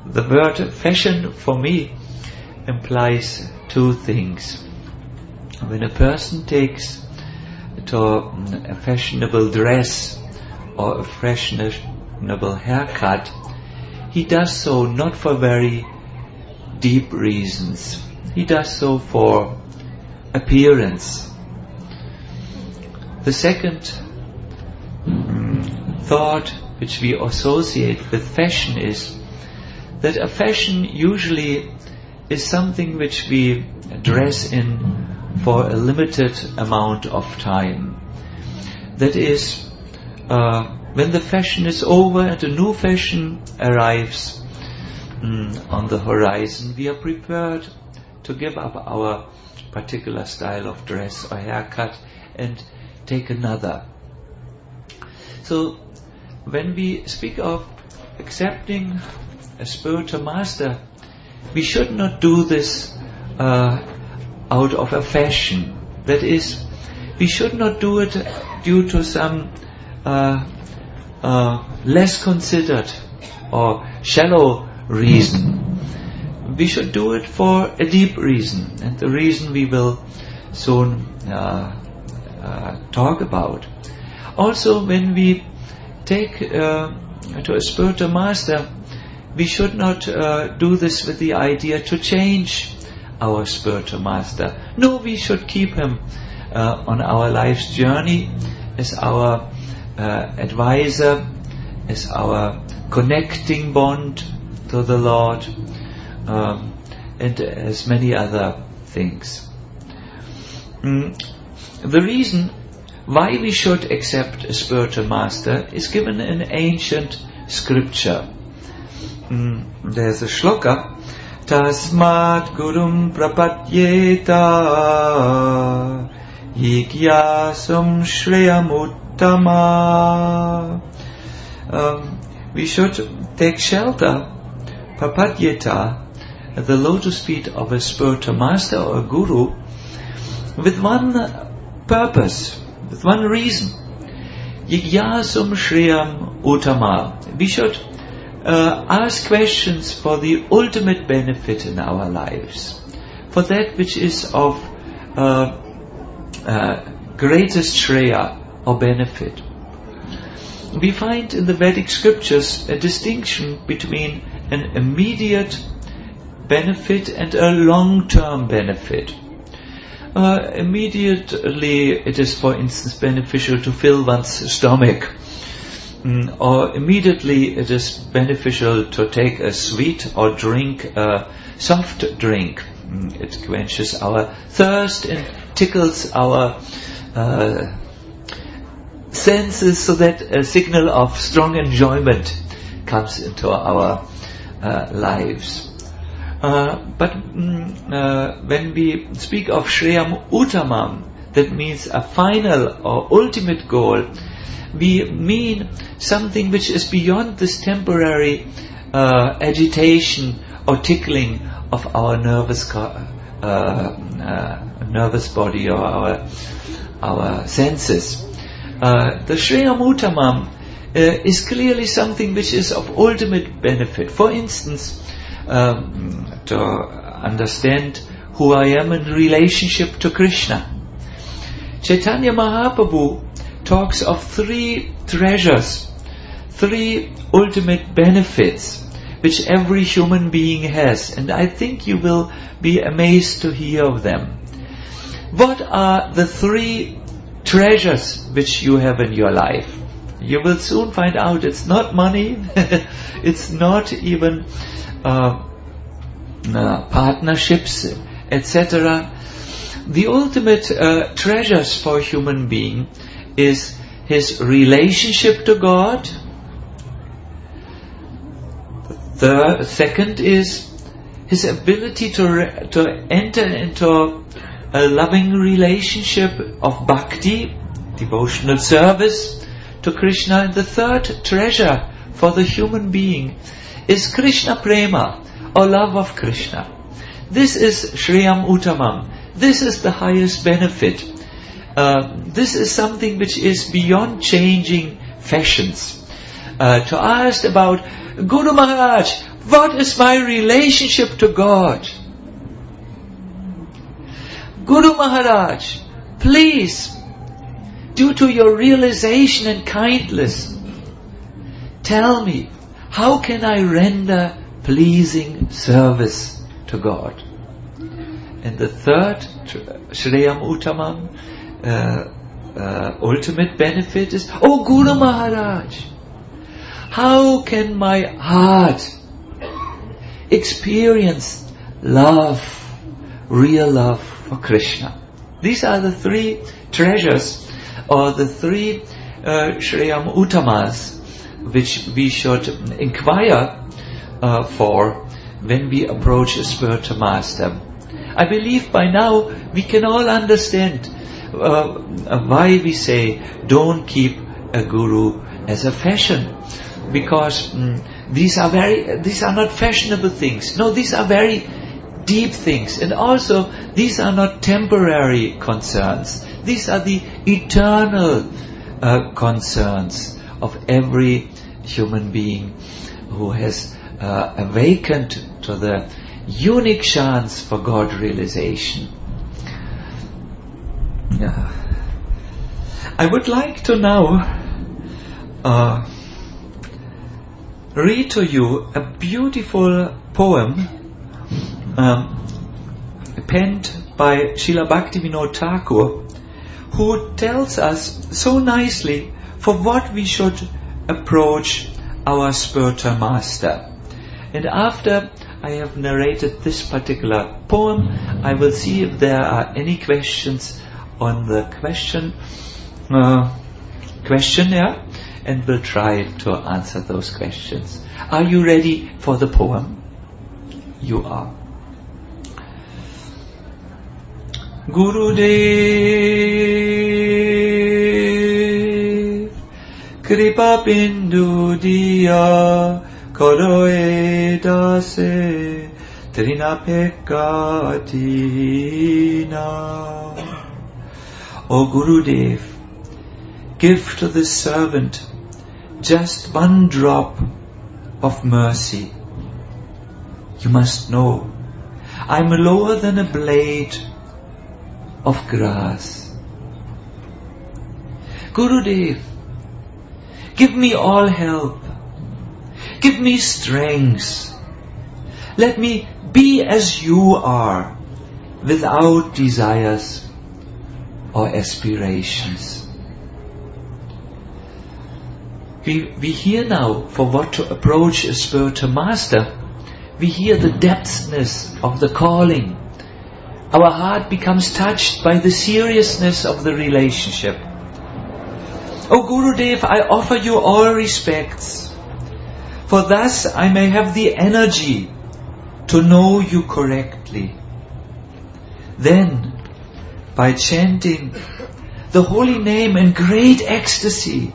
the word fashion for me implies two things. When a person takes to a fashionable dress or a fashionable haircut, he does so not for very deep reasons. He does so for appearance. The second thought which we associate with fashion is that a fashion usually is something which we dress in for a limited amount of time. That is, when the fashion is over and a new fashion arrives on the horizon, we are prepared to give up our particular style of dress or haircut and take another. So, when we speak of accepting a spiritual master, we should not do this out of a fashion. That is, we should not do it due to some less considered or shallow reason. We should do it for a deep reason, and the reason we will soon talk about. Also, when we take to a spiritual master, we should not do this with the idea to change our spiritual master. No, we should keep him on our life's journey as our advisor, as our connecting bond to the Lord, and as many other things. The reason why we should accept a spiritual master is given in ancient scripture. There's a shloka, Tasmat Gurum Prapadyeta Yigyasum Shreyam Uttama. We should take shelter, Prapadyeta, at the lotus feet of a spiritual master or a guru, with one purpose, with one reason. Yigyasum Shreyam Uttama. We should ask questions for the ultimate benefit in our lives, for that which is of greatest shreya or benefit. We find in the Vedic scriptures a distinction between an immediate benefit and a long-term benefit. Immediately it is, for instance, beneficial to fill one's stomach, or immediately it is beneficial to take a sweet or drink a soft drink. It quenches our thirst and tickles our senses, so that a signal of strong enjoyment comes into our lives. But when we speak of Shreyam Uttamam, that means a final or ultimate goal, we mean something which is beyond this temporary agitation or tickling of our nervous body or our senses. The Shreyam Uttamam is clearly something which is of ultimate benefit. For instance, to understand who I am in relationship to Krishna. Chaitanya Mahaprabhu talks of three treasures, three ultimate benefits which every human being has, and I think you will be amazed to hear of them. What are the three treasures which you have in your life? You will soon find out it's not money, it's not even partnerships, etc. The ultimate treasures for a human being is his relationship to God. The second is his ability to enter into a loving relationship of bhakti, devotional service to Krishna. And the third treasure for the human being is Krishna Prema, or love of Krishna. This is Shreyam Uttamam. This is the highest benefit. This is something which is beyond changing fashions. To ask about, Guru Maharaj, What is my relationship to God? Guru Maharaj, please, due to your realization and kindness, tell me, how can I render pleasing service to God? And the third, Shreyam Uttamam, ultimate benefit is, oh Guru Maharaj, how can my heart experience love, real love for Krishna? These are the three treasures, or the three Shreyam Uttamas, which we should inquire for when we approach a spiritual master. I believe by now we can all understand why we say don't keep a guru as a fashion, because these are not fashionable things. No, these are very deep things, and also these are not temporary concerns. These are the eternal concerns of every human being who has awakened to the unique chance for God realization. I would like to now read to you a beautiful poem penned by Srila Bhaktivinoda Thakur, who tells us so nicely for what we should approach our spiritual master. And after I have narrated this particular poem, I will see if there are any questions on the questionnaire, and will try to answer those questions. Are you ready for the poem? You are. Gurudev Kripa Bindu Diya Koroe Dase Trinapekatina. O Gurudev, give to this servant just one drop of mercy. You must know, I am lower than a blade of grass. Gurudev, give me all help. Give me strength. Let me be as you are, without desires or aspirations. We hear now for what to approach a spiritual master. We hear the depthness of the calling. Our heart becomes touched by the seriousness of the relationship. O Gurudev, I offer you all respects, for thus I may have the energy to know you correctly. Then, by chanting the holy name in great ecstasy,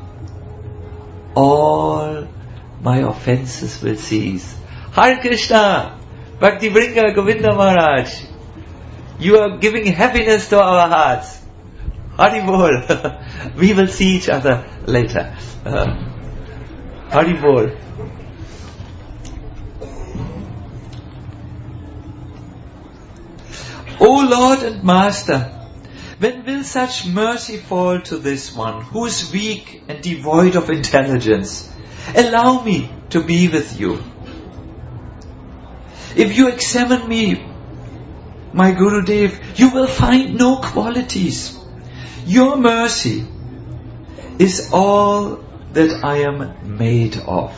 all my offenses will cease. Hare Krishna, Bhakti Bringer Govinda Maharaj, you are giving happiness to our hearts. Hari Bol. We will see each other later. Hari Bol. O Lord and Master, when will such mercy fall to this one who is weak and devoid of intelligence? Allow me to be with you. If you examine me, my Gurudev, you will find no qualities. Your mercy is all that I am made of.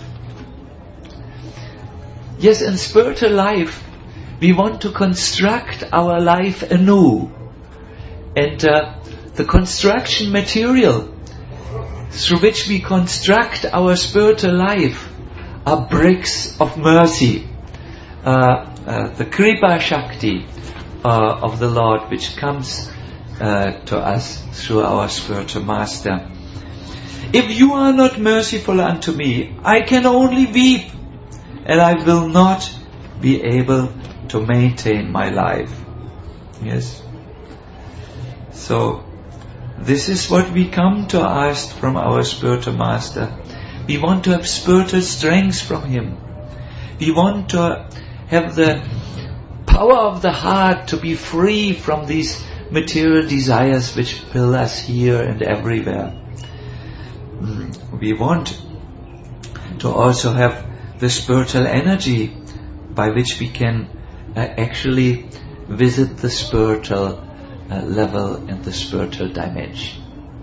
Yes, in spiritual life, we want to construct our life anew. And the construction material through which we construct our spiritual life are bricks of mercy. The Kripa Shakti of the Lord, which comes to us through our spiritual master. If you are not merciful unto me, I can only weep, and I will not be able to maintain my life. Yes. So, this is what we come to ask from our spiritual master. We want to have spiritual strength from him. We want to have the power of the heart to be free from these material desires which fill us here and everywhere. We want to also have the spiritual energy by which we can actually visit the spiritual level and the spiritual dimension.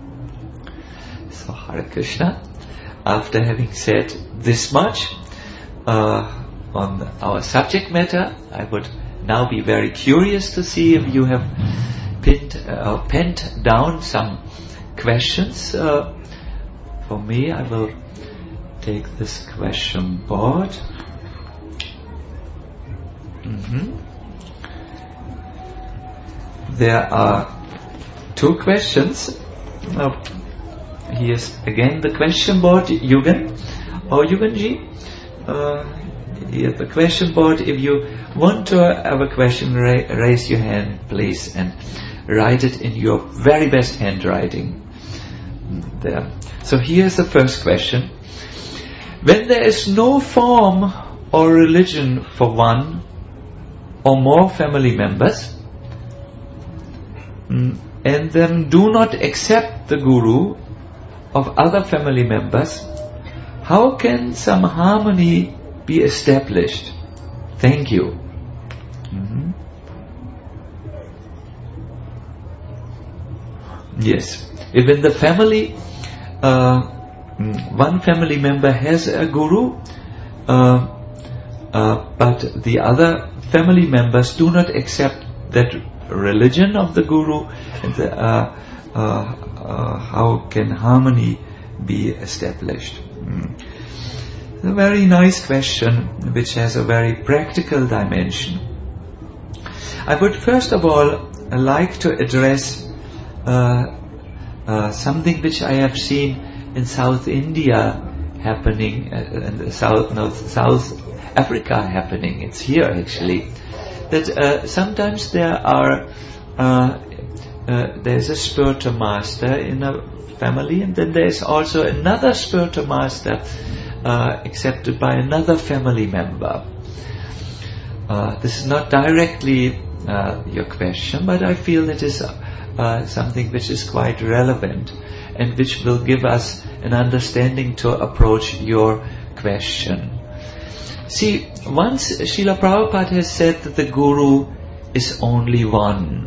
So Hare Krishna, after having said this much on our subject matter, I would now be very curious to see if you have penned down some questions for me. I will take this question board. There are two questions. Here's again the question board, Yugan or Yuganji. Here's the question board. If you want to have a question, raise your hand, please, and write it in your very best handwriting. There. So here's the first question. When there is no form or religion for one or more family members, and then do not accept the guru of other family members, how can some harmony be established? Thank you. Yes. If in the family one family member has a guru, but the other family members do not accept that religion of the guru, and how can harmony be established? A very nice question, which has a very practical dimension. I would first of all like to address something which I have seen in South India happening, and South Africa happening. It's here actually. That sometimes there's a spiritual master in a family, and then there's also another spiritual master accepted by another family member. This is not directly your question, but I feel it is something which is quite relevant and which will give us an understanding to approach your question. See, once Srila Prabhupada has said that the Guru is only one.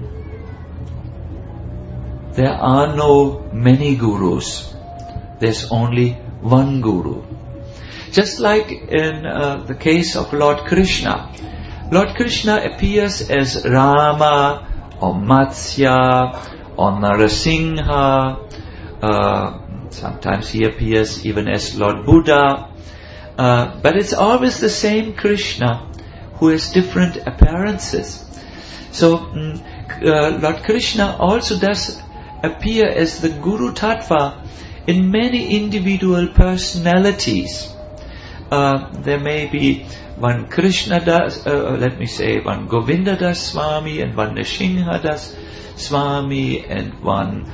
There are no many Gurus. There's only one Guru. Just like in the case of Lord Krishna. Lord Krishna appears as Rama or Matsya or Narasimha. Sometimes he appears even as Lord Buddha. But it's always the same Krishna who has different appearances. So Lord Krishna also does appear as the Guru Tattva in many individual personalities. There may be one Krishna Das, one Govinda Das Swami, and one Nrsimha Das Swami, and one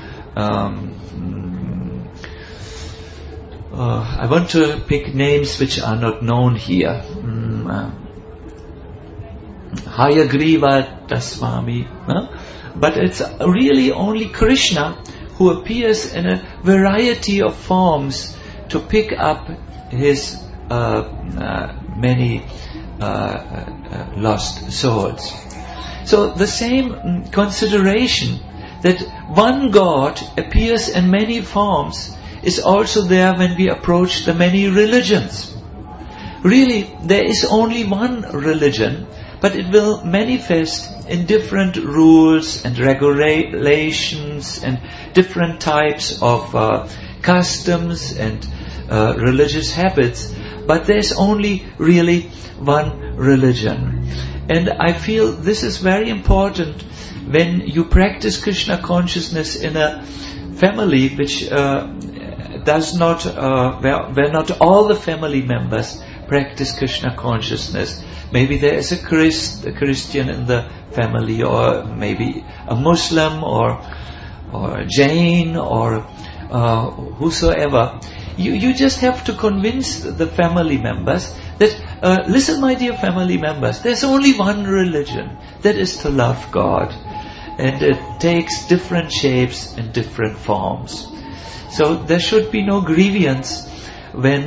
I want to pick names which are not known here. Hayagriva Das Swami. But it's really only Krishna who appears in a variety of forms to pick up his many lost souls. So the same consideration that one God appears in many forms is also there when we approach the many religions. Really, there is only one religion, but it will manifest in different rules and regulations and different types of customs and religious habits. But there's only really one religion. And I feel this is very important when you practice Krishna consciousness in a family which does not, where not all the family members practice Krishna consciousness. Maybe there is a Christian in the family, or maybe a Muslim, or a Jain, or whosoever, you just have to convince the family members that, listen my dear family members, there's only one religion, that is to love God. And it takes different shapes and different forms. So there should be no grievance when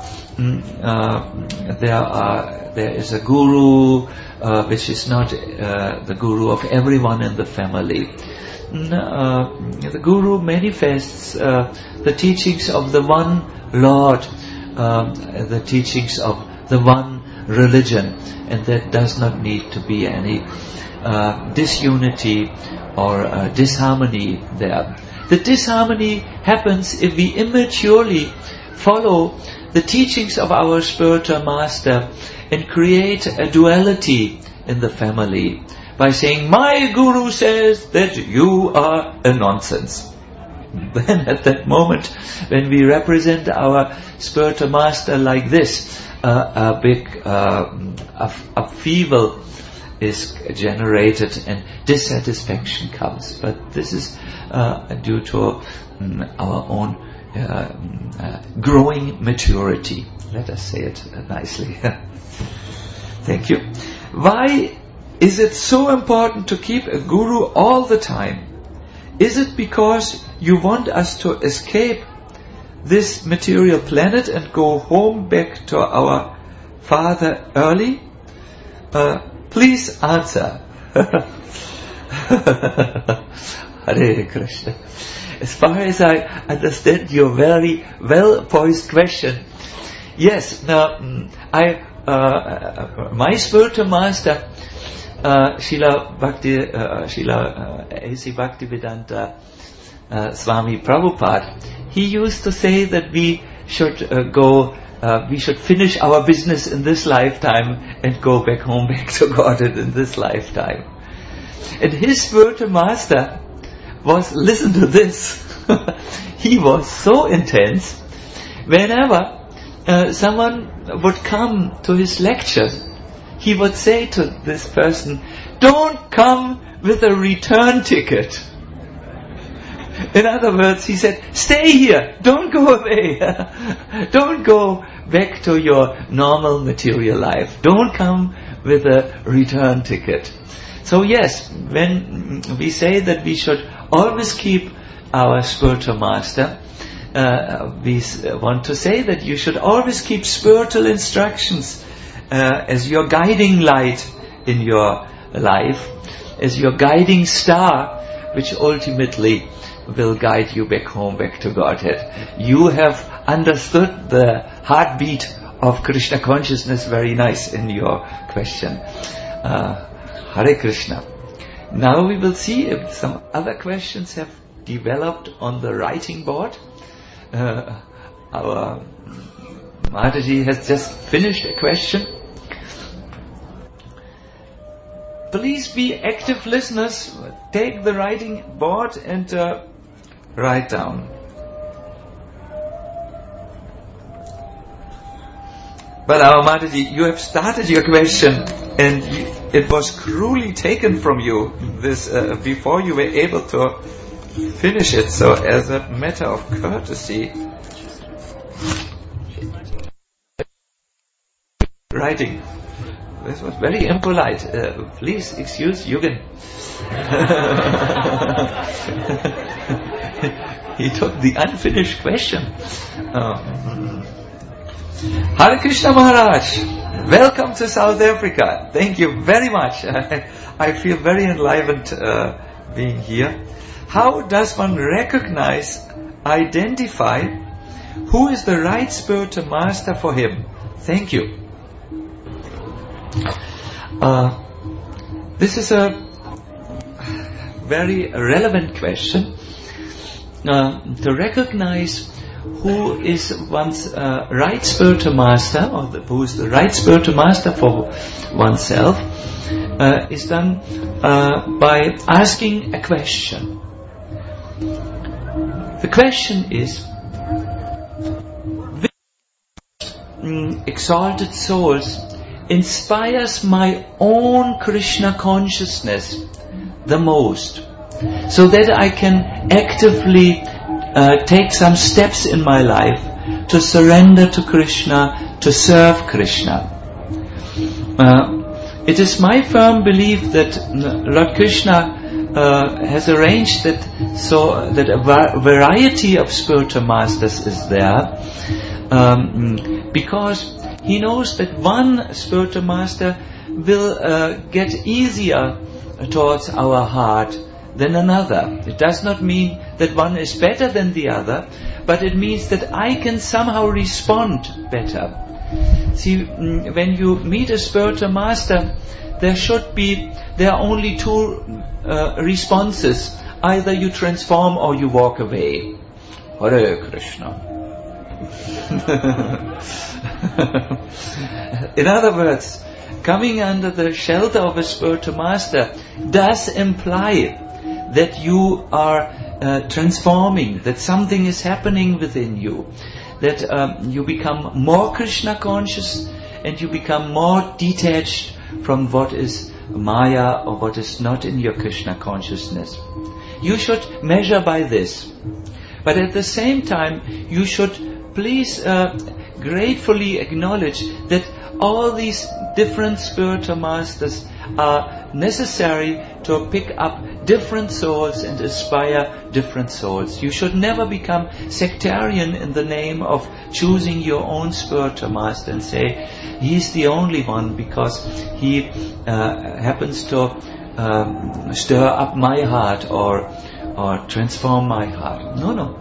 there is a guru which is not the guru of everyone in the family. The guru manifests the teachings of the one Lord, the teachings of the one religion, and there does not need to be any disunity or disharmony there. The disharmony happens if we immaturely follow the teachings of our spiritual master and create a duality in the family by saying, my guru says that you are a nonsense. Then at that moment, when we represent our spiritual master like this, a big upheaval is generated and dissatisfaction comes. But this is due to our own growing maturity. Let us say it nicely. Thank you. Why is it so important to keep a guru all the time? Is it because you want us to escape this material planet and go home back to our Father early? Please answer. Hare Krishna. As far as I understand your very well-poised question, yes. Now, my spiritual master, Srila A.C. Bhaktivedanta Swami Prabhupada, he used to say that we should we should finish our business in this lifetime and go back home, back to Godhead in this lifetime. And his spiritual master was, listen to this, he was so intense. Whenever someone would come to his lectures, he would say to this person, don't come with a return ticket. In other words, he said, stay here, don't go away. Don't go back to your normal material life. Don't come with a return ticket. So yes, when we say that we should always keep our spiritual master, we want to say that you should always keep spiritual instructions as your guiding light in your life, as your guiding star, which ultimately will guide you back home, back to Godhead. You have understood the heartbeat of Krishna consciousness very nice in your question. Hare Krishna. Now we will see if some other questions have developed on the writing board. Our Mataji has just finished a question. Please be active listeners. Take the writing board and write down. But our Mataji, you have started your question and it was cruelly taken from you this before you were able to finish it. So as a matter of courtesy, writing. This was very impolite. Please excuse Yugen. He took the unfinished question. Hare Krishna Maharaj, welcome to South Africa. Thank you very much. I feel very enlivened being here. How does one recognize, identify who is the right spiritual master for him? Thank you. This is a very relevant question. To recognize who is one's right spiritual master, or who is the right spiritual master for oneself, is done by asking a question. The question is, which exalted souls inspires my own Krishna consciousness the most, so that I can actively take some steps in my life to surrender to Krishna, to serve Krishna. It is my firm belief that Lord Krishna has arranged that so that a variety of spiritual masters is there, because He knows that one spiritual master will get easier towards our heart than another. It does not mean that one is better than the other, but it means that I can somehow respond better. See, when you meet a spiritual master, there are only two responses. Either you transform or you walk away. Hare Krishna. In other words, coming under the shelter of a spiritual master does imply that you are transforming, that something is happening within you, that you become more Krishna conscious and you become more detached from what is Maya or what is not in your Krishna consciousness. You should measure by this. But at the same time, you should please gratefully acknowledge that all these different spiritual masters are necessary to pick up different souls and inspire different souls. You should never become sectarian in the name of choosing your own spiritual master and say, he's the only one because he happens to stir up my heart or transform my heart. No.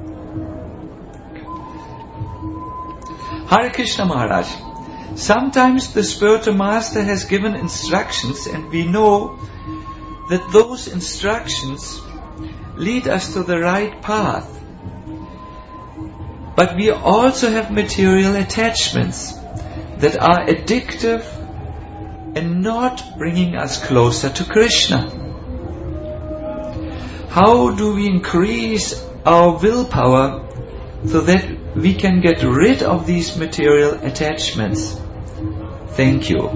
Hare Krishna Maharaj. Sometimes the spiritual master has given instructions and we know that those instructions lead us to the right path. But we also have material attachments that are addictive and not bringing us closer to Krishna. How do we increase our willpower so that we can get rid of these material attachments? Thank you.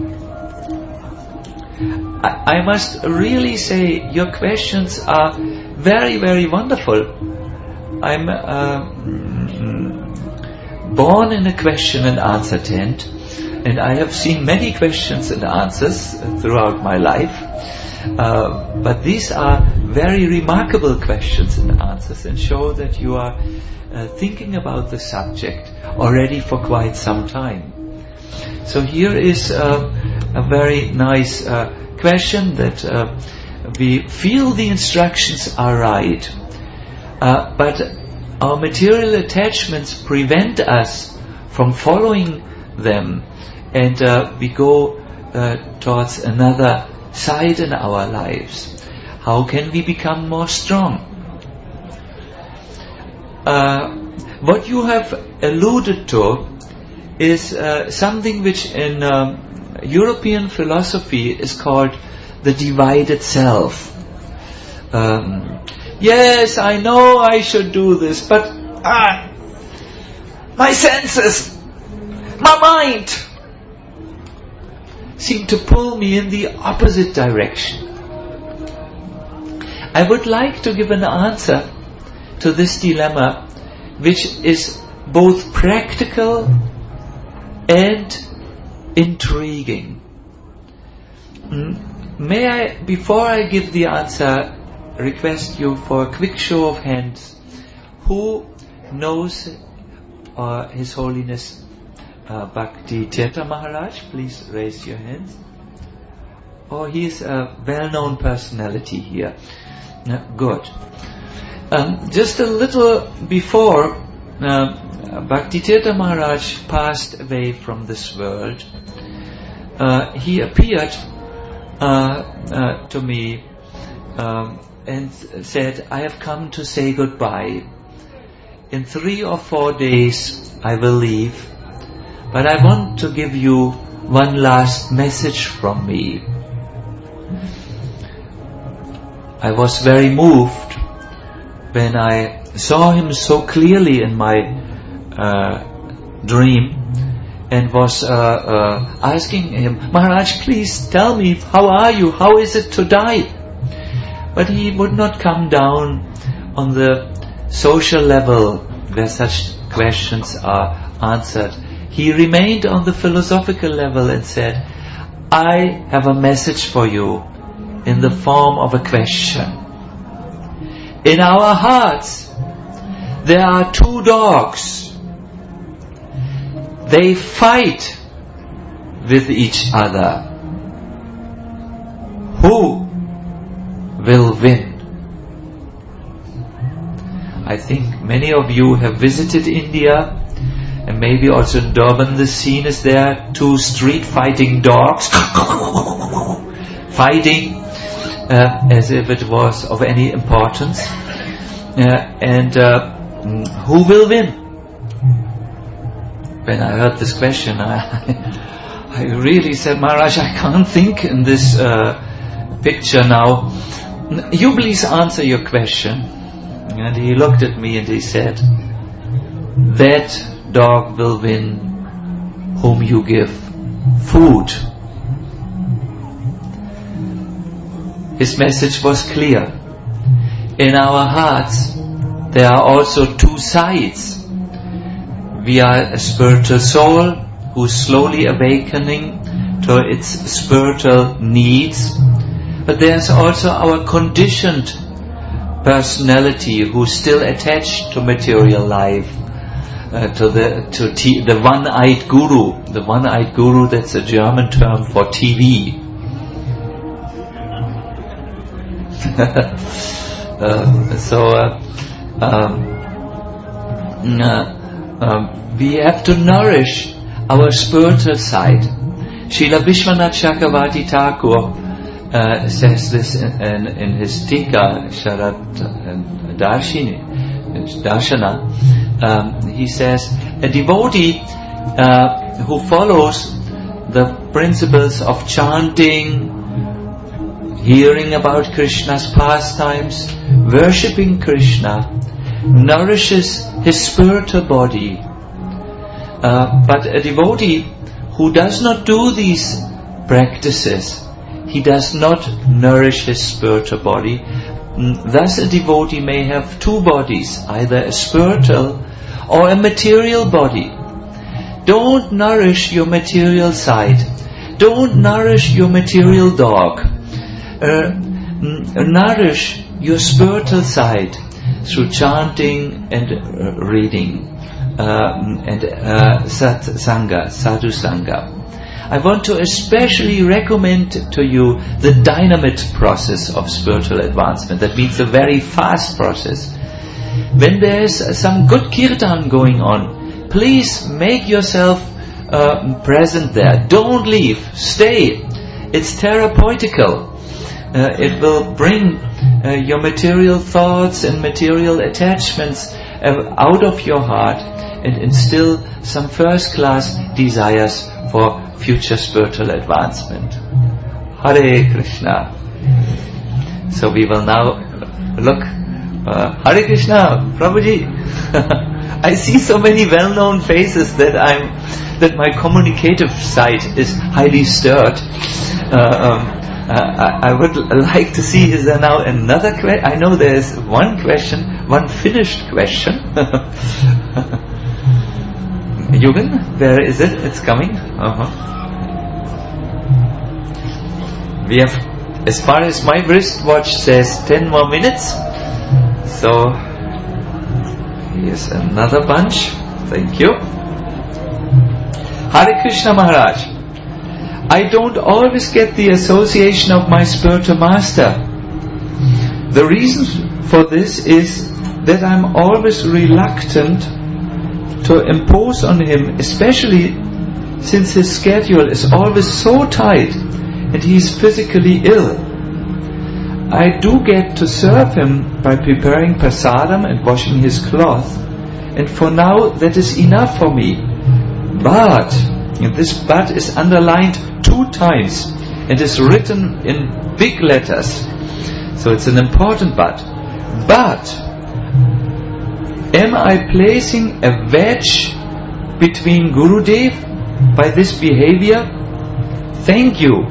I must really say your questions are very, very wonderful. I'm born in a question and answer tent, and I have seen many questions and answers throughout my life. But these are very remarkable questions and answers and show that you are thinking about the subject already for quite some time. So here is a very nice question that we feel the instructions are right, but our material attachments prevent us from following them, and we go towards another side in our lives. How can we become more strong? What you have alluded to is something which in European philosophy is called the divided self. Yes, I know I should do this, but my senses, my mind seem to pull me in the opposite direction. I would like to give an answer to this dilemma, which is both practical and intriguing. May I, before I give the answer, request you for a quick show of hands. Who knows His Holiness Bhakti Tirtha Maharaj? Please raise your hands. Oh, he is a well-known personality here. Good. Just a little before Bhakti Tirtha Maharaj passed away from this world, he appeared to me and said, I have come to say goodbye. In 3 or 4 days I will leave, but I want to give you one last message from me. I was very moved when I saw him so clearly in my dream, and was asking him, Maharaj, please tell me, how are you? How is it to die? But he would not come down on the social level where such questions are answered. He remained on the philosophical level and said, I have a message for you in the form of a question. In our hearts, there are two dogs. They fight with each other. Who will win? I think many of you have visited India, and maybe also in Durban the scene is there, two street fighting dogs fighting as if it was of any importance. Who will win? When I heard this question, I really said, Maharaj, I can't think in this picture now. You please answer your question. And he looked at me and he said, that dog will win whom you give food. His message was clear. In our hearts, there are also two sides. We are a spiritual soul who's slowly awakening to its spiritual needs. But there's also our conditioned personality who's still attached to material life, to the one-eyed guru. The one-eyed guru, that's a German term for TV. We have to nourish our spiritual side. Srila Vishwanath Chakravarti Thakur says this in his Tika, Sharat Darshana. He says, a devotee who follows the principles of chanting, hearing about Krishna's pastimes, worshipping Krishna, nourishes his spiritual body. But a devotee who does not do these practices, he does not nourish his spiritual body. Thus a devotee may have two bodies, either a spiritual or a material body. Don't nourish your material side. Don't nourish your material dog. Nourish your spiritual side through chanting and reading and satsanga, sadhu sangha. I want to especially recommend to you the dynamite process of spiritual advancement. That means a very fast process. When there is some good kirtan going on, please make yourself present there. Don't leave. Stay. It's therapeutical. It will bring your material thoughts and material attachments out of your heart and instill some first-class desires for future spiritual advancement. Hare Krishna. So we will now look. Hare Krishna, Prabhuji. I see so many well-known faces that my communicative side is highly stirred. I would like to see, is there now another question? I know there is one question, one finished question. Yugan, where is it? It's coming. We have, as far as my wristwatch says, 10 more minutes. So, here's another bunch. Thank you. Hare Krishna Maharaj. I don't always get the association of my spiritual master. The reason for this is that I'm always reluctant to impose on him, especially since his schedule is always so tight and he is physically ill. I do get to serve him by preparing prasadam and washing his cloth, and for now that is enough for me. But, and this but is underlined 2 times and is written in big letters, so it's an important but. But, am I placing a wedge between Gurudev by this behavior? Thank you.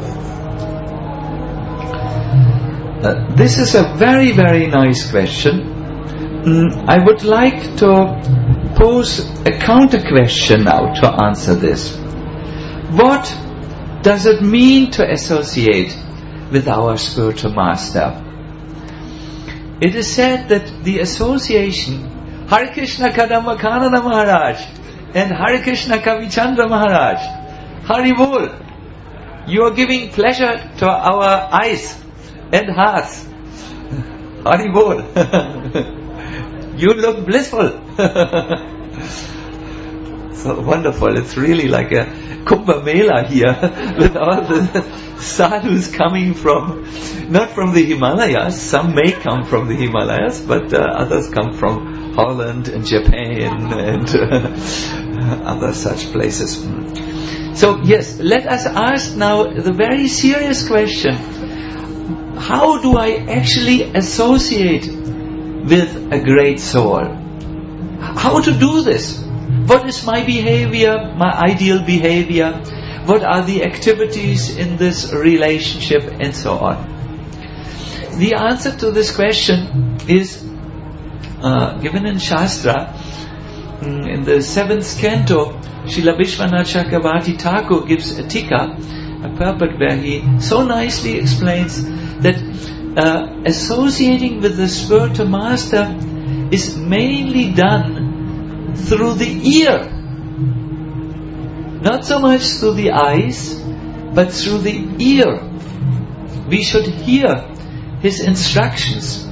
This is a very, very nice question, I would like to pose a counter question now to answer this. What does it mean to associate with our spiritual master? It is said that the association, Hare Krishna Kadambakananda Maharaj and Hare Krishna Kavichandra Maharaj, Hari Bol, you are giving pleasure to our eyes and hearts. Hari Bol. You look blissful. So wonderful. It's really like a Kumbh Mela here with all the sadhus coming from, not from the Himalayas, some may come from the Himalayas, but others come from Holland and Japan and other such places. So yes, let us ask now the very serious question: how do I actually associate with a great soul? How to do this? What is my behavior, my ideal behavior? What are the activities in this relationship, and so on? The answer to this question is given in Shastra. In the 7th canto, Srila Vishwanath Chakravarti Thakur gives a tika, a purport where he so nicely explains that associating with the spiritual master is mainly done through the ear. Not so much through the eyes, but through the ear. We should hear his instructions.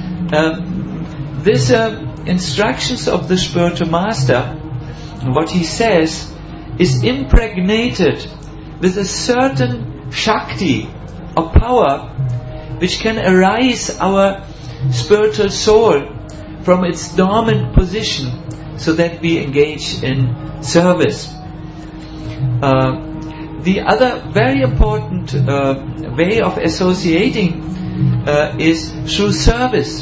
These instructions of the spiritual master, what he says, is impregnated with a certain Shakti or power which can arise our spiritual soul from its dormant position so that we engage in service. The other very important way of associating is through service.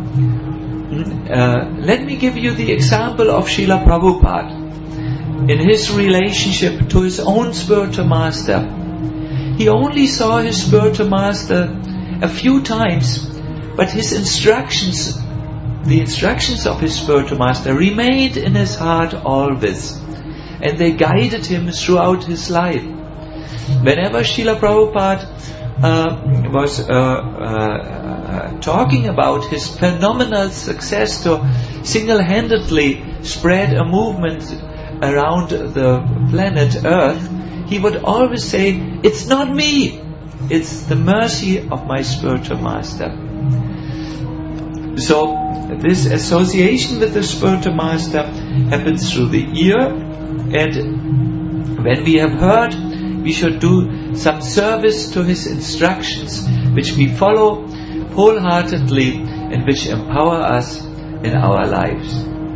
Let me give you the example of Srila Prabhupada in his relationship to his own spiritual master. He only saw his spiritual master a few times, but his instructions, the instructions of his spiritual master, remained in his heart always, and they guided him throughout his life. Whenever Srila Prabhupada was talking about his phenomenal success to single-handedly spread a movement around the planet Earth, he would always say, "It's not me, it's the mercy of my spiritual master." So this association with the spiritual master happens through the ear, and when we have heard, we should do some service to his instructions, which we follow wholeheartedly and which empower us in our lives.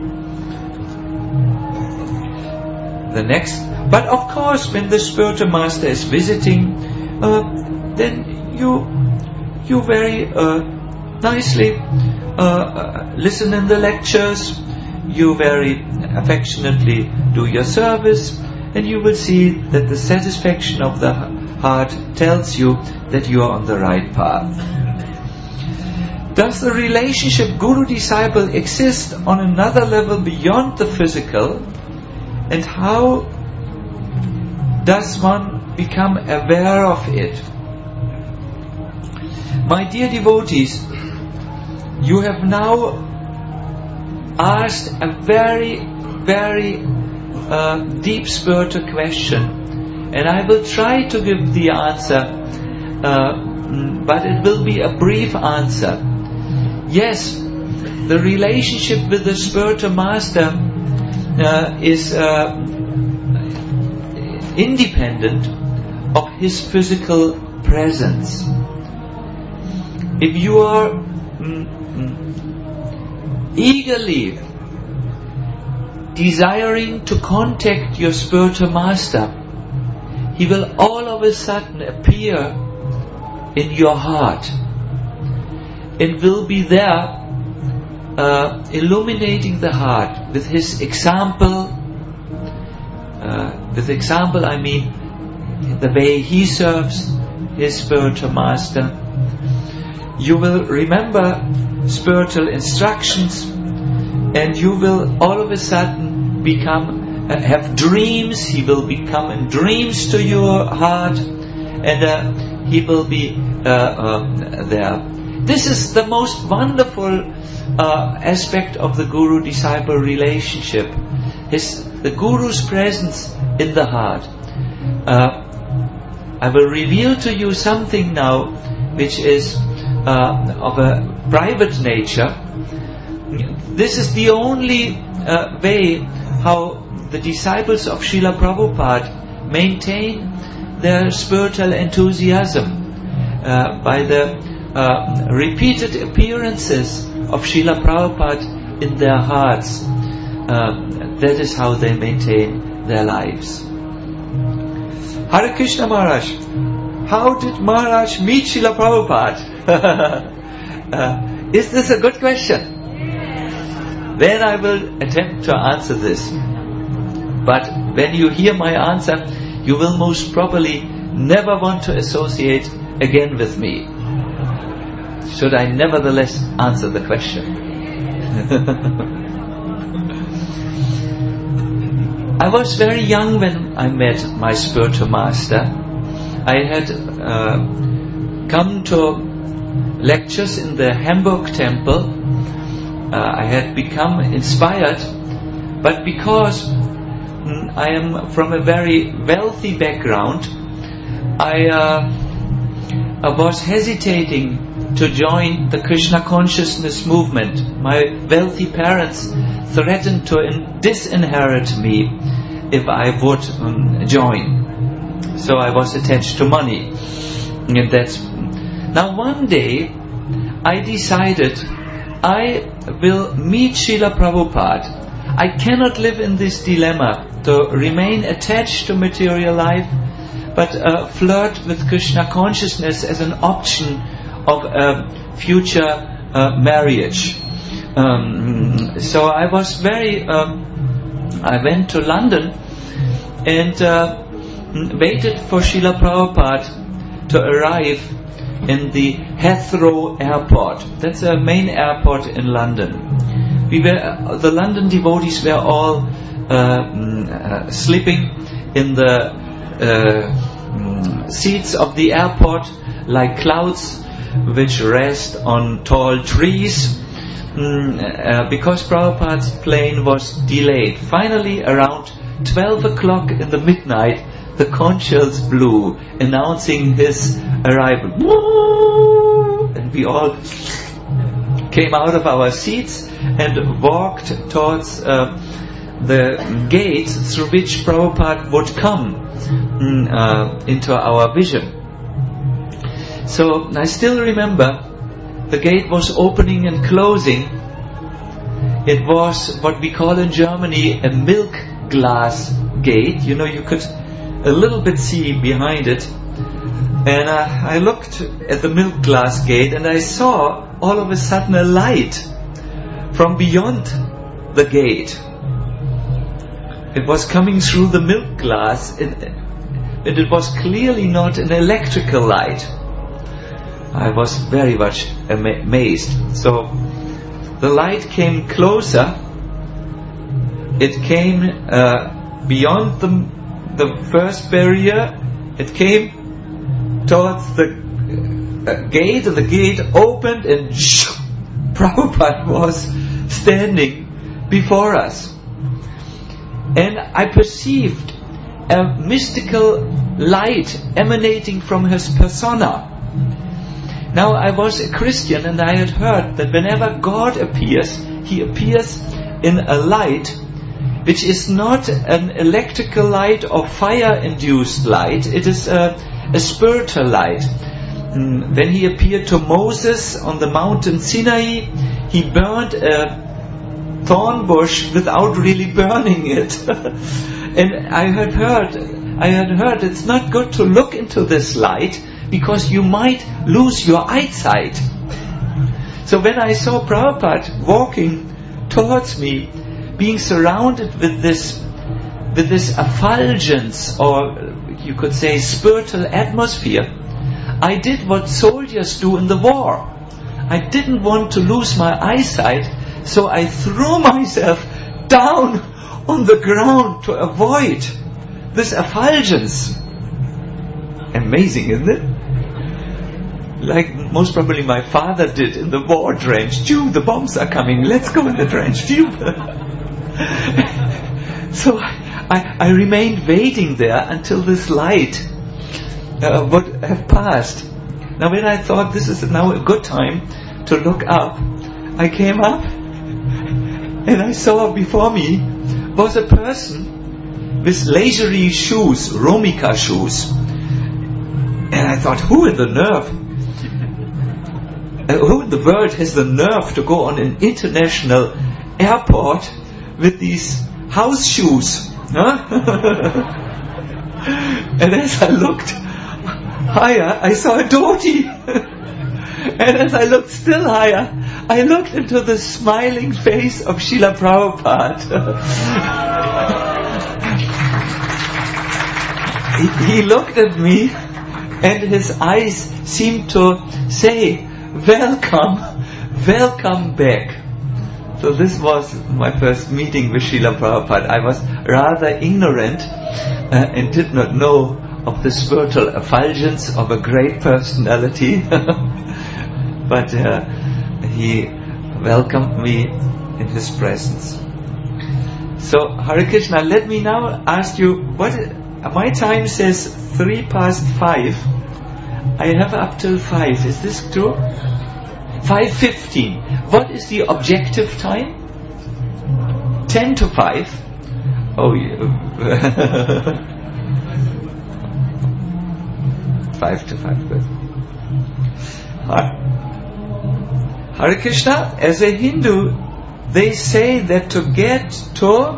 The next, but of course, when the spiritual master is visiting, then you very nicely listen in the lectures, you very affectionately do your service, and you will see that the satisfaction of the heart tells you that you are on the right path. Does the relationship guru-disciple exist on another level beyond the physical? And how does one become aware of it? My dear devotees, you have now asked a very, very deep spiritual question, and I will try to give the answer, but it will be a brief answer. Yes, the relationship with the spiritual master is independent of his physical presence. If you are eagerly desiring to contact your spiritual master, he will all of a sudden appear in your heart and will be there illuminating the heart with his example. With example, I mean the way he serves his spiritual master. You will remember spiritual instructions, and you will all of a sudden become, have dreams. He will become in dreams to your heart, and he will be there. This is the most wonderful aspect of the guru-disciple relationship. The guru's presence in the heart. I will reveal to you something now which is of a private nature. This is the only way how the disciples of Srila Prabhupada maintain their spiritual enthusiasm, by the repeated appearances of Srila Prabhupada in their hearts. That is how they maintain their lives. Hare Krishna Maharaj, how did Maharaj meet Srila Prabhupada? Is this a good question? Then I will attempt to answer this. But when you hear my answer, you will most probably never want to associate again with me. Should I nevertheless answer the question? I was very young when I met my spiritual master. I had come to lectures in the Hamburg temple. I had become inspired, but because I am from a very wealthy background, I was hesitating to join the Krishna consciousness movement. My wealthy parents threatened to disinherit me if I would join. So I was attached to money. And now one day I decided I will meet Srila Prabhupada. I cannot live in this dilemma to remain attached to material life, but flirt with Krishna consciousness as an option of a future marriage. So I was I went to London and waited for Srila Prabhupada to arrive in the Heathrow airport. That's a main airport in London. The London devotees were all sleeping in the seats of the airport like clouds which rest on tall trees, because Prabhupada's plane was delayed. Finally, around 12 o'clock in the midnight, the conch shells blew, announcing his arrival. And we all came out of our seats and walked towards the gate through which Prabhupada would come into our vision. So I still remember the gate was opening and closing. It was what we call in Germany a milk glass gate. You know, you could a little bit see behind it. And I looked at the milk glass gate and I saw all of a sudden a light from beyond the gate. It was coming through the milk glass, and it was clearly not an electrical light. I was very much amazed. So the light came closer. It came beyond the first barrier. It came towards the gate, and the gate opened, and Prabhupada was standing before us. And I perceived a mystical light emanating from his persona. Now I was a Christian, and I had heard that whenever God appears, He appears in a light which is not an electrical light or fire-induced light. It is a spiritual light. When He appeared to Moses on the mountain Sinai, He burned a thorn bush without really burning it. And I had heard it's not good to look into this light, because you might lose your eyesight. So when I saw Prabhupada walking towards me, being surrounded with this effulgence, or you could say spiritual atmosphere, I did what soldiers do in the war. I didn't want to lose my eyesight, So I threw myself down on the ground to avoid this effulgence. Amazing, isn't it? Like most probably my father did in the war trench. Phew, the bombs are coming. Let's go in the trench. Phew. So I remained waiting there until this light would have passed. Now when I thought this is now a good time to look up, I came up and I saw before me was a person with leisurely shoes, Romika shoes. And I thought, who in the world has the nerve to go on an international airport with these house shoes? Huh? And as I looked higher, I saw a dhoti. And as I looked still higher, I looked into the smiling face of Srila Prabhupada. He looked at me and his eyes seemed to say, welcome back. So this was my first meeting with Srila Prabhupada. I was rather ignorant and did not know of the spiritual effulgence of a great personality. But he welcomed me in his presence. So Hare Krishna, let me now ask you, my time says 5:03. I have up till 5. Is this true? 5:15. What is the objective time? 10 to 5. Oh, yeah. 5 to 5. Good. Hare Krishna, as a Hindu, they say that to get to...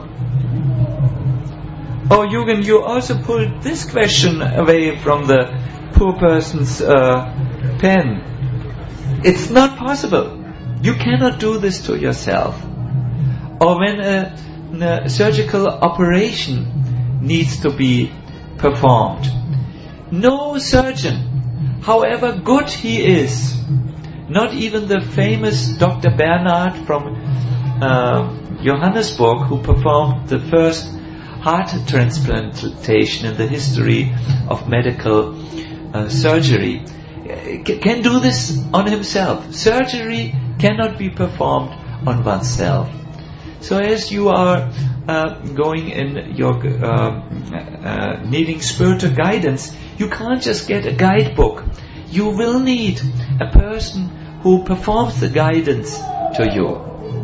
Oh, Yugen, you also pulled this question away from the poor person's pen. It's not possible. You cannot do this to yourself. Or when a surgical operation needs to be performed, no surgeon, however good he is, not even the famous Dr. Bernard from Johannesburg, who performed the first heart transplantation in the history of medical surgery, can do this on himself. Surgery cannot be performed on oneself. So as you are going in your needing spiritual guidance, you can't just get a guidebook. You will need a person who performs the guidance to you.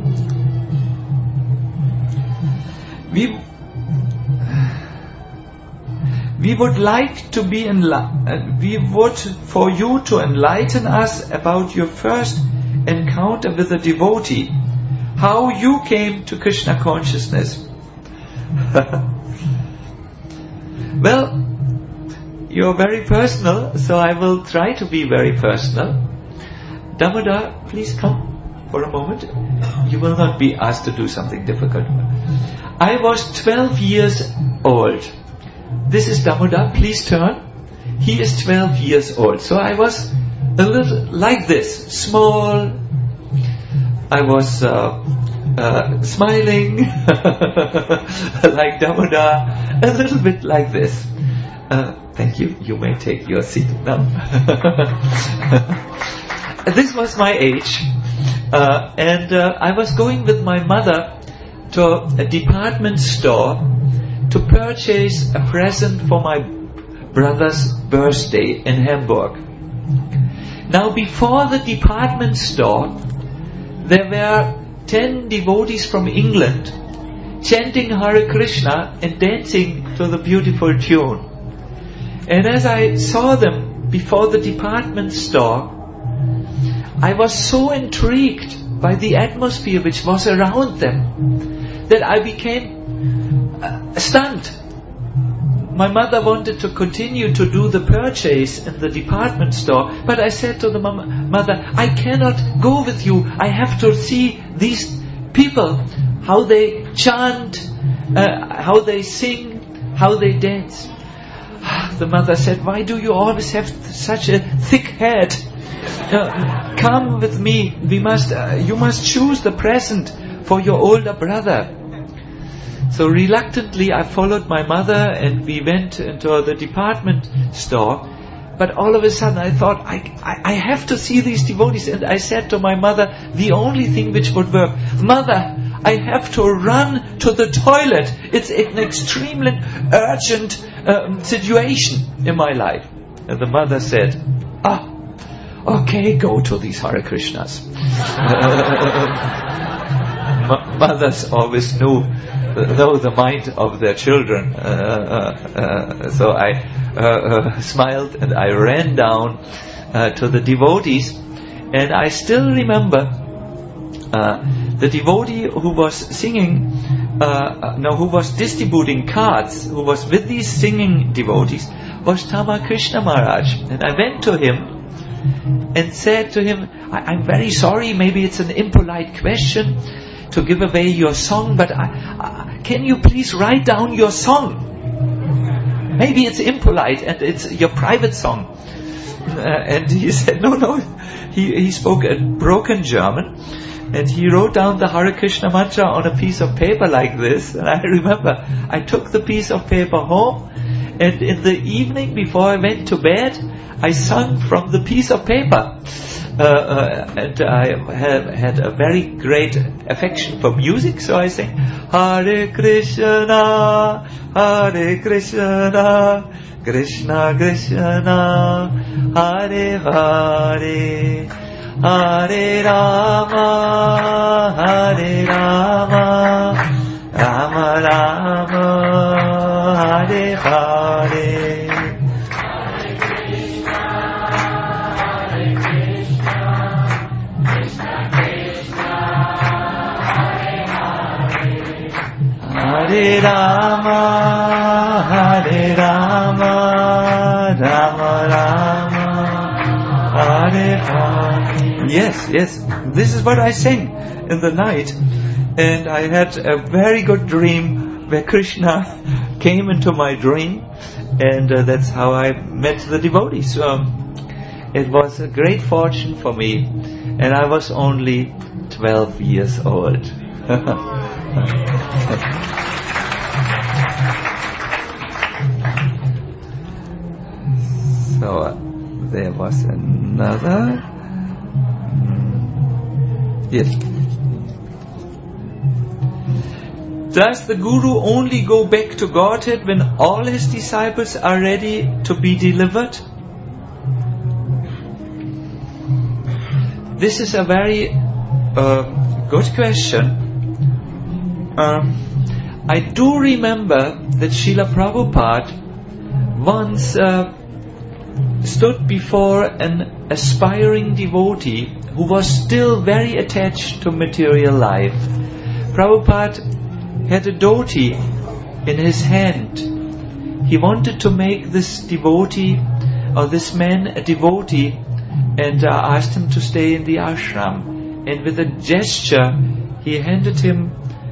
We would like to be we would for you to enlighten us about your first encounter with a devotee, how you came to Krishna consciousness. Well, you're very personal, so I will try to be very personal. Damodar, please come for a moment. You will not be asked to do something difficult. I was 12 years old. This is Damodar, please turn. He is 12 years old. So I was a little like this, small. I was smiling like Damodar, a little bit like this. Thank you. You may take your seat now. This was my age. And I was going with my mother to a department store to purchase a present for my brother's birthday in Hamburg. Now, before the department store, there were 10 devotees from England chanting Hare Krishna and dancing to the beautiful tune. And as I saw them before the department store, I was so intrigued by the atmosphere which was around them that I became stunned. My mother wanted to continue to do the purchase in the department store, but I said to the mother, I cannot go with you. I have to see these people, how they chant, how they sing, how they dance. The mother said, why do you always have such a thick head? come with me. You must choose the present for your older brother. So reluctantly I followed my mother and we went into the department store. But all of a sudden I thought, I have to see these devotees. And I said to my mother, the only thing which would work, Mother, I have to run to the toilet. It's an extremely urgent situation in my life. And the mother said, okay, go to these Hare Krishnas. Mothers always know the mind of their children. So I smiled and I ran down to the devotees. And I still remember the devotee who was singing, who was distributing cards, who was with these singing devotees, was Tama Krishna Maharaj. And I went to him and said to him, I'm very sorry, maybe it's an impolite question to give away your song, but can you please write down your song? Maybe it's impolite and it's your private song. And he said, no. He spoke a broken German. And he wrote down the Hare Krishna mantra on a piece of paper like this. And I remember I took the piece of paper home, and in the evening before I went to bed, I sung from the piece of paper. And I had a very great affection for music, so I sang Hare Krishna, Krishna Krishna, Hare Hare, Hare Rama, Rama Rama, Hare Hare. Hare Rama, Rama Rama, Hare Hare. Yes. This is what I sang in the night. And I had a very good dream where Krishna came into my dream. And that's how I met the devotees. It was a great fortune for me. And I was only 12 years old. So there was another. Yes. Does the Guru only go back to Godhead when all his disciples are ready to be delivered? This is a very good question. I do remember that Srila Prabhupada once stood before an aspiring devotee who was still very attached to material life. Prabhupada had a dhoti in his hand. He wanted to make this devotee, or this man, a devotee, and asked him to stay in the ashram. And with a gesture, he handed him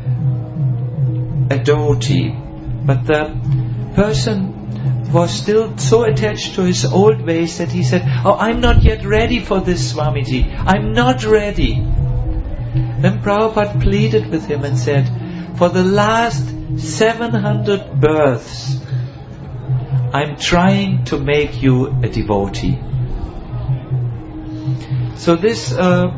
a dhoti. But the person was still so attached to his old ways that he said, I'm not yet ready for this, Swamiji. I'm not ready. Then Prabhupada pleaded with him and said, for the last 700 births, I'm trying to make you a devotee. So this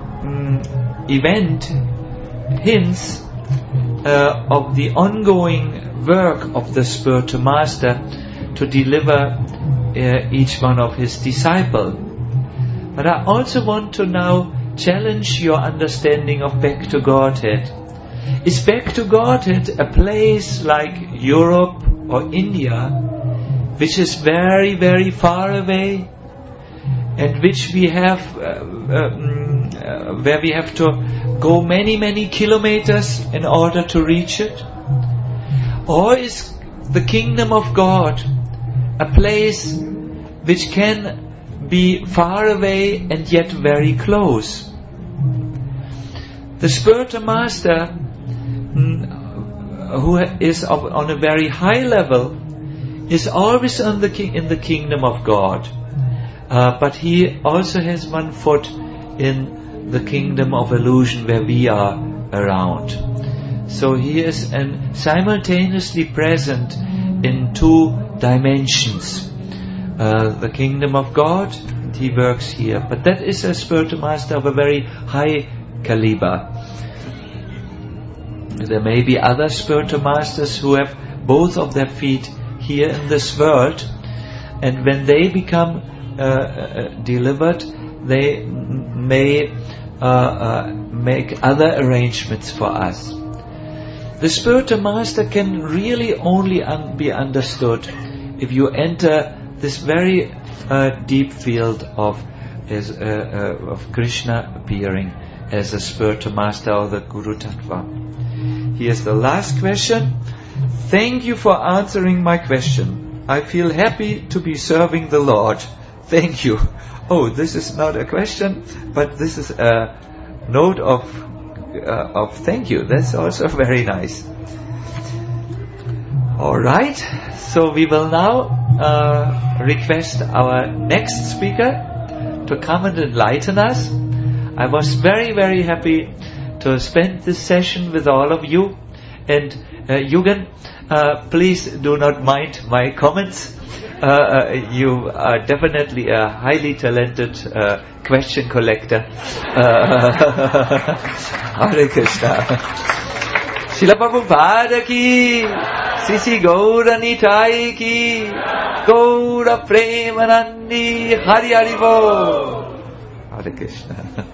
event hints of the ongoing work of the spiritual master to deliver each one of his disciples. But I also want to now challenge your understanding of Back to Godhead. Is Back to Godhead a place like Europe or India, which is very, very far away, and which we have, where we have to go many, many kilometers in order to reach it? Or is the kingdom of God a place which can be far away and yet very close? The spiritual master, who is on a very high level, is always in the kingdom of God. but he also has one foot in the kingdom of illusion where we are around. So he is simultaneously present in two dimensions. The kingdom of God, he works here. But that is a spiritual master of a very high caliber. There may be other spiritual masters who have both of their feet here in this world, and when they become delivered, they may make other arrangements for us. The spiritual master can really only be understood if you enter this very deep field of Krishna appearing as a spiritual master or the Guru Tattva. Here's the last question. Thank you for answering my question. I feel happy to be serving the Lord. Thank you. Oh, this is not a question, but this is a note of thank you. That's also very nice. Alright, so we will now request our next speaker to come and enlighten us. I was very, very happy to spend this session with all of you. And Yugen, please do not mind my comments. You are definitely a highly talented question collector. Hare Krishna. Srila Prabhupada ki, Sisi Gaura Nitai ki, Gaura Premanandi, Hari Hari Bo. Hare Krishna.